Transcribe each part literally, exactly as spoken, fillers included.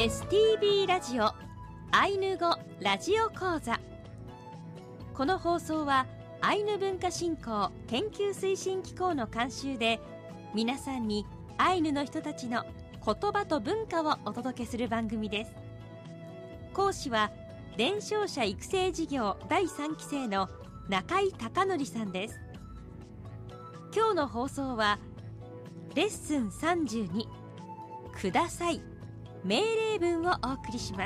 エスティービー ラジオアイヌ語ラジオ講座。この放送はアイヌ文化振興研究推進機構の監修で、皆さんにアイヌの人たちの言葉と文化をお届けする番組です。講師は伝承者育成事業だいさんきせいの中井貴則さんです。今日の放送はレッスンさんじゅうに、ください命令文をお送りします。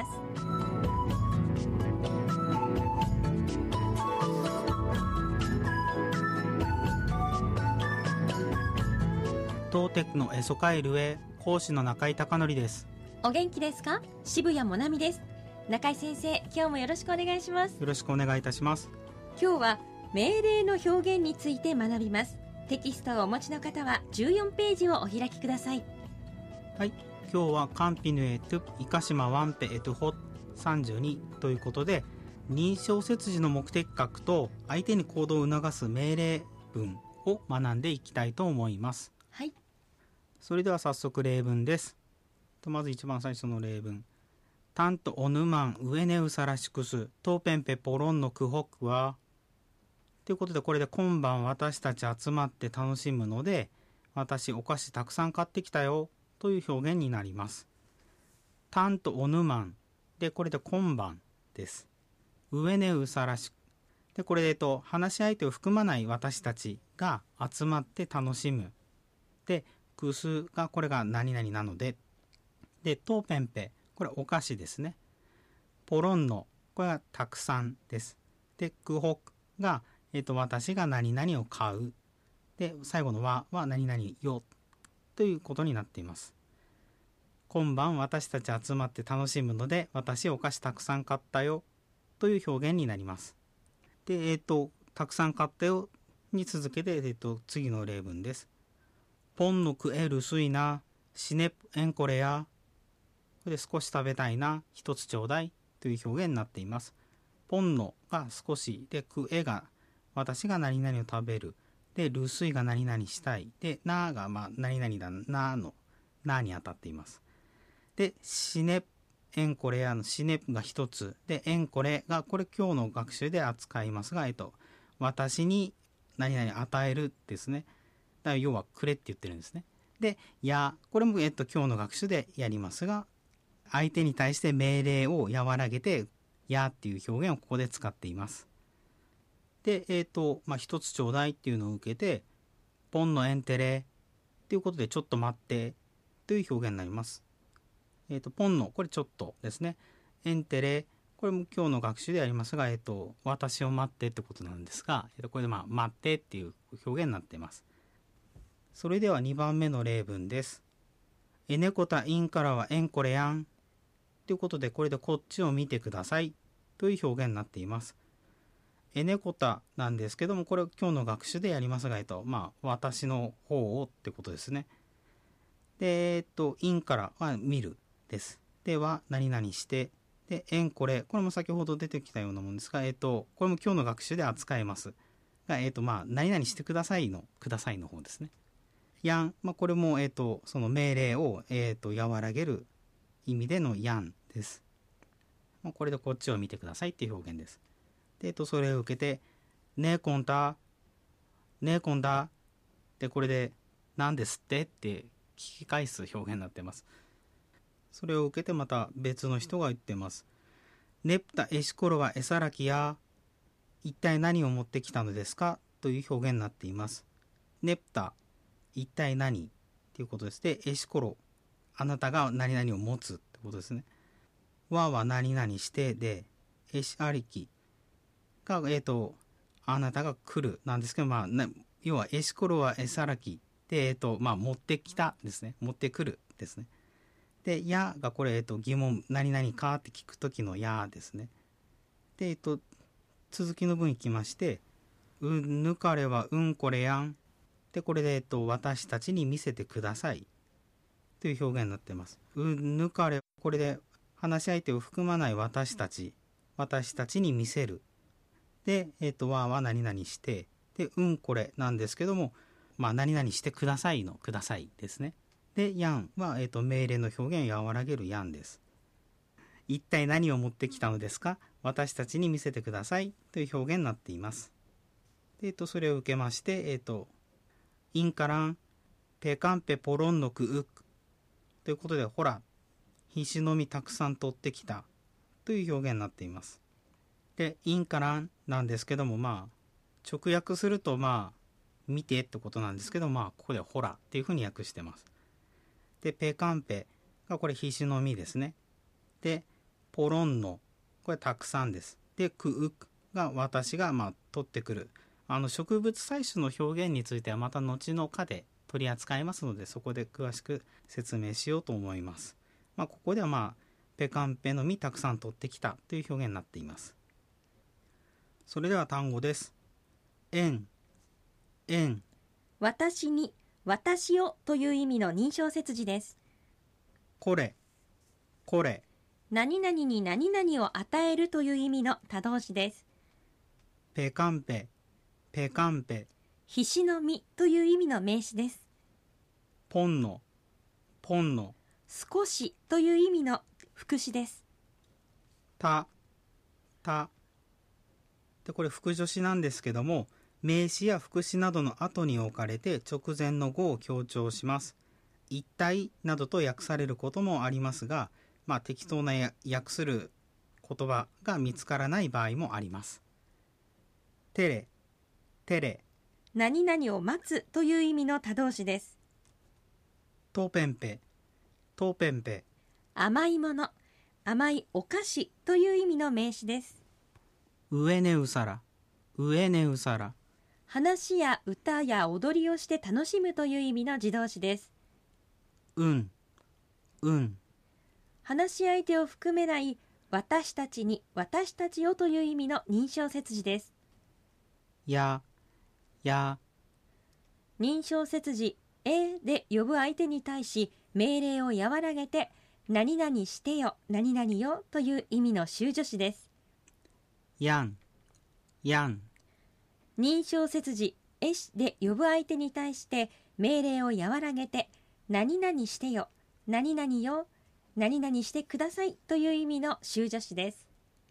トーテックのエソカイルへ、講師の中井貴則です。 お元気ですか？渋谷もなみです。中井先生、今日もよろしくお願いします。 よろしくお願いいたします。 今日は命令の表現について学びます。テキストをお持ちの方はじゅうよんページをお開きください。 はい、今日はカンピヌエトゥイカシマワンペエトゥホさんじゅうにということで、認証切字の目的格と相手に行動を促す命令文を学んでいきたいと思います。 はい、 それでは早速例文です。まず一番最初の例文、タントオヌマンウエネウサラシクストーペンペポロンのクホックはということで、これで今晩私たち集まって楽しむので、私お菓子たくさん買ってきたよという表現になります。タントオヌマンで、これで今晩です。ウエネウサラシで、これで、えっと、話し相手を含まない私たちが集まって楽しむで、クスがこれが何々なので、でトーペンペ、これお菓子ですね。ポロンノ、これがたくさんです。でクホクが、えっと、私が何々を買うで、最後のはは何々よということになっています。今晩私たち集まって楽しむので、私お菓子たくさん買ったよという表現になります。で、えっと、たくさん買ったよに続けて、えっと、次の例文です。ポンのクエルスイナシネプエンコレア、これで少し食べたいな、一つちょうだいという表現になっています。ポンのが少しで、クエが私が何々を食べるで、ルスイが何々したいで、ナーがまあ何々だなのナーに当たっています。でシネエンコレアのシネが一つで、エンコレがこれ今日の学習で扱いますが、えっと私に何々与えるですね。だから要はくれって言ってるんですね。でや、これもえっと今日の学習でやりますが、相手に対して命令を和らげてやっていう表現をここで使っています。でえっとまあ一つちょうだいっていうのを受けて、ポンのエンテレっていうことで、ちょっと待ってという表現になります。えっとポンのこれちょっとですね。エンテレ、これも今日の学習でやりますが、えっと私を待ってってことなんですが、えっとこれでまあ待ってっていう表現になっています。それではにばんめの例文です。エネコタインからはエンコレヤンということで、これでこっちを見てくださいという表現になっています。エネコタなんですけども、これ今日の学習でやりますが、えっとまあ私の方をってことですね。でえっとインからは見るです。では何々して、でエンコレ、これも先ほど出てきたようなものですが、えっとこれも今日の学習で扱えますが、えっとまあ何々してくださいのくださいの方ですね。やん、まあ、これも、えーと、その命令を、えーと、和らげる意味でのやんです。これでこっちを見てくださいっていう表現です。で、えーと、それを受けて、ねこんだ、ねこんだ、で、これで、なんですってって聞き返す表現になっています。それを受けてまた別の人が言ってます。ねぷたエシコロはエサラキや、一体何を持ってきたのですかという表現になっています。ねぷた、一体何っていうことです。で、エシコロ、あなたが何々を持つってことですね。わは何々してで、エシありきが、えっと、あなたが来るなんですけど、まあ、要はエシコロはエサラキで、えっと、まあ、持ってきたですね。持ってくるですね。で、やがこれ、えっと、疑問、何々かって聞くときのやですね。で、えっと、続きの文いきまして、うんぬかれはうんこれやん。でこれで、えっと、私たちに見せてくださいという表現になっています。うぬかれ、これで話し相手を含まない私たち、私たちに見せる。で、えっと、わは何々して、で、うんこれなんですけども、まあ、何々してくださいのくださいですね。で、やんは、えっと、命令の表現を和らげるやんです。 一体何を持ってきたのですか、私たちに見せてくださいという表現になっています。でえっと、それを受けまして、えっと、インカラン、ペカンペポロンノクウックということで、ほら、ひしの実たくさん取ってきたという表現になっています。で、インカランなんですけども、まあ、直訳すると、まあ、見てってことなんですけど、まあ、ここでほらっていうふうに訳してます。で、ペカンペがこれひしの実ですね。で、ポロンノ、これたくさんです。で、クウクが私がまあ取ってくる。あの植物採取の表現についてはまた後の課で取り扱いますので、そこで詳しく説明しようと思います。まあ、ここではまあ、ペカンペの実たくさん取ってきたという表現になっています。それでは単語です。エン、エン。 私に、私をという意味の認証接字です。 これ、これ。 何々に何々を与えるという意味の他動詞です。 ペカンペ、ペカンペ。 ひしの実という意味の名詞です。 ポンノ、ポンノ。 少しという意味の副詞です。 た、た。で、これ副助詞なんですけども、名詞や副詞などの後に置かれて直前の語を強調します。一体などと訳されることもありますが、まあ、適当な訳する言葉が見つからない場合もあります。テレ、テレ。 何々を待つという意味の他動詞です。 トペンペ、トペンペ。 甘いもの、甘いお菓子という意味の名詞です。 ウエネウサラ、ウエネウサラ。 話や歌や踊りをして楽しむという意味の自動詞です。 うん、うん。 話し相手を含めない私たちに私たちをという意味の認証接字です。 や、や。 認証接字えで呼ぶ相手に対し命令を和らげて何々してよ、何々よという意味の修助詞です。 やん、やん。 認証接字えしで呼ぶ相手に対して命令を和らげて何々してよ、何々よ、何々してくださいという意味の修助詞です。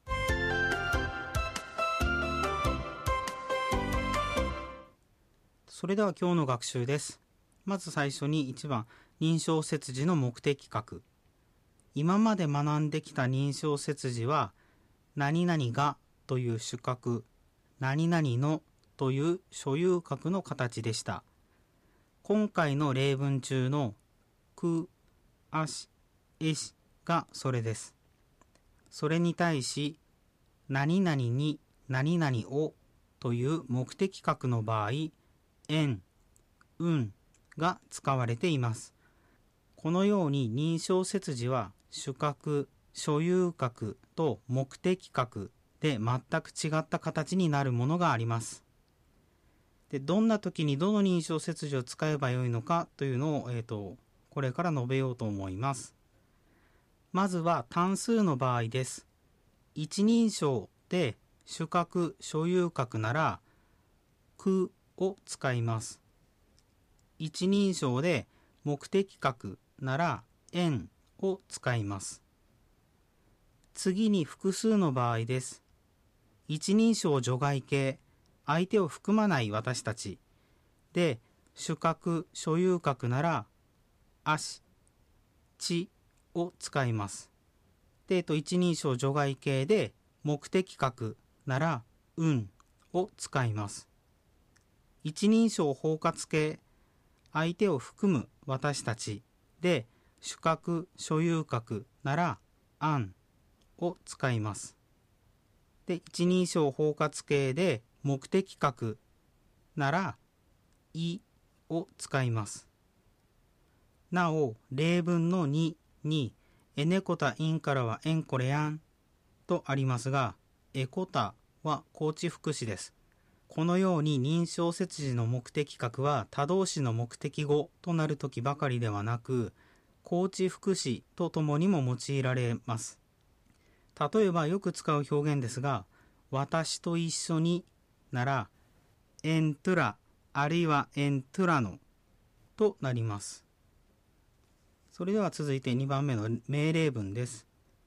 それでは今日の学習です。まず最初にいちばん、認証接字の目的格。今まで学んできた認証接字は、何々がという主格、何々のという所有格の形でした。今回の例文中のく、あし、えしがそれです。それに対し、何々に何々をという目的格の場合、えん、うんが使われています。このように認証接字は主格、所有格と目的格で全く違った形になるものがあります。で、どんな時にどの認証接字を使えばよいのかというのを、えーと、これから述べようと思います。まずは単数の場合です。一人称で主格、所有格なら、くを使います。一人称で目的格なら、えんを使います。次に複数の場合です。一人称除外形、相手を含まない私たちで、主格、所有格なら、あし、ちを使います。で、えっと、一人称除外形で目的格なら、うんを使います。一人称包括形、相手を含む私たちで、主格、所有格なら、あんを使います。で、一人称包括形で目的格なら、いを使います。なお、例文のにに、エネコタインからはエンコレアンとありますが、エコタは高知副詞です。このように認証接字の目的格は他動詞の目的語となるときばかりではなく、高知副詞とともにも用いられます。例えばよく使う表現ですが、私と一緒になら、エントゥラあるいはエントゥラノとなります。それでは続いてにばんめの命令文です。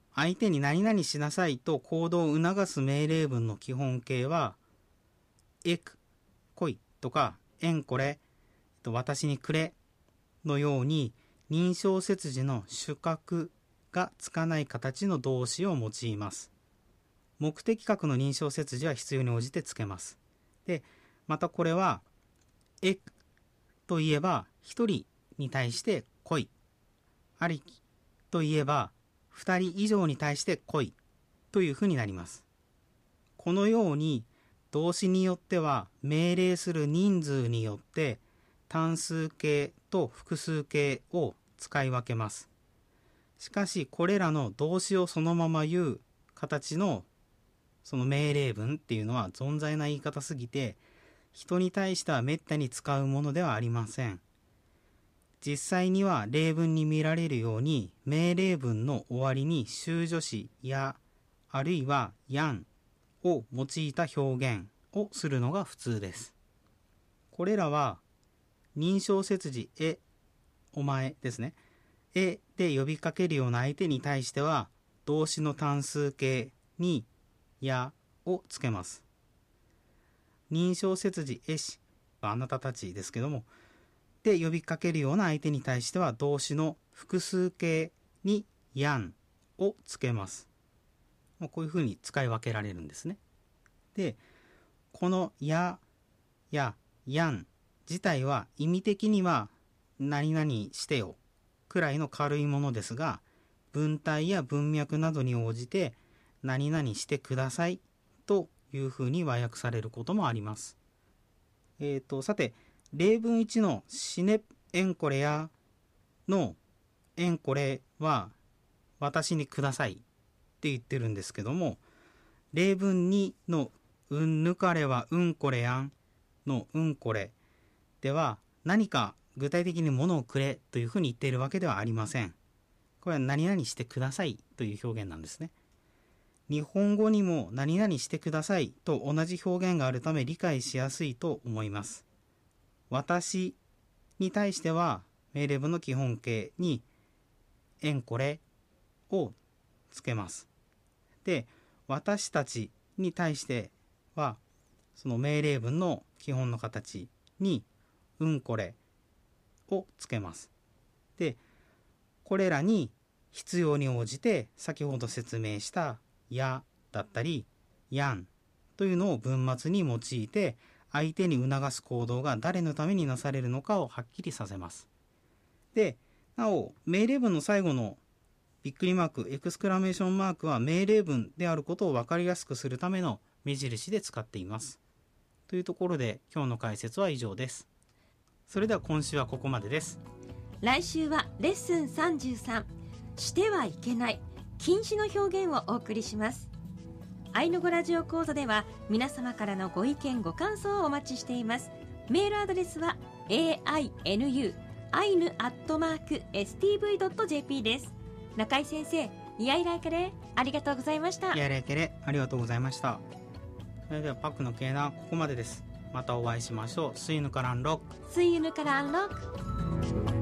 相手に何々しなさいと行動を促す命令文の基本形は、エク、来いとか、エンこれ、私にくれのように認証接字の主格がつかない形の動詞を用います。目的格の認証接字は必要に応じてつけます。で、またこれは、エクといえば一人に対して来い。ありきといえば二人以上に対して来いというふうになります。このように動詞によっては命令する人数によって単数形と複数形を使い分けます。しかしこれらの動詞をそのまま言う形のその命令文っていうのは存在な言い方すぎて、人に対してはめったに使うものではありません。実際には例文に見られるように命令文の終わりに修助詞やあるいはやんを用いた表現をするのが普通です。これらは認証接字え、お前ですね。えで呼びかけるような相手に対しては動詞の単数形にやをつけます。認証接字えし、あなたたちですけども、で呼びかけるような相手に対しては動詞の複数形にやんをつけます。こういうふうに使い分けられるんですね。で、このやややん自体は意味的には何々してよくらいの軽いものですが、文体や文脈などに応じて何々してくださいというふうに和訳されることもあります。えーと、さて、例文いちのシネエンコレやのエンコレは私にくださいって言ってるんですけども、例文にのうんぬかれはうんこれやんのうんこれでは何か具体的に物をくれというふうに言っているわけではありません。これは何々してくださいという表現なんですね。日本語にも何々してくださいと同じ表現があるため理解しやすいと思います。私に対しては命令文の基本形にエンコレをつけます。で、私たちに対してはその命令文の基本の形にうんこれをつけます。で、これらに必要に応じて先ほど説明したやだったりやんというのを文末に用いて相手に促す行動が誰のためになされるのかをはっきりさせます。で、なお命令文の最後のびっくりマーク、エクスクラメーションマークは命令文であることを分かりやすくするための目印で使っています。というところで今日の解説は以上です。それでは今週はここまでです。 来週はレッスンさんじゅうさん、してはいけない禁止の表現をお送りします。アイヌ語ラジオ講座では皆様からのご意見ご感想をお待ちしています。メールアドレスは エーアイエヌユー アイヌ アットマーク エスティーブイ ドット ジェーピー です。中井先生、イヤイライカレありがとうございました。 イヤイライカレありがとうございました。それではパックのケーナここまでです。またお会いしましょう。スイヌカランロックスイヌカランロック